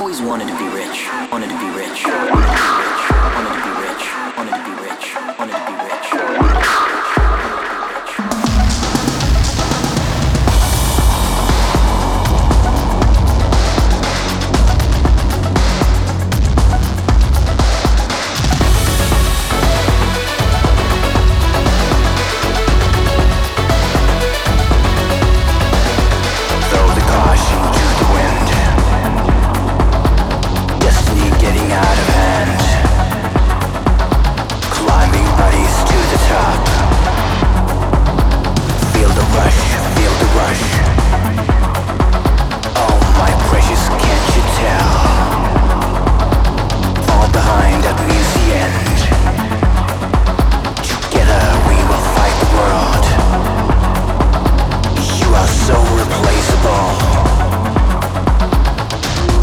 always wanted to be rich, wanted to be rich, wanted to be rich, wanted to be rich, wanted to be rich.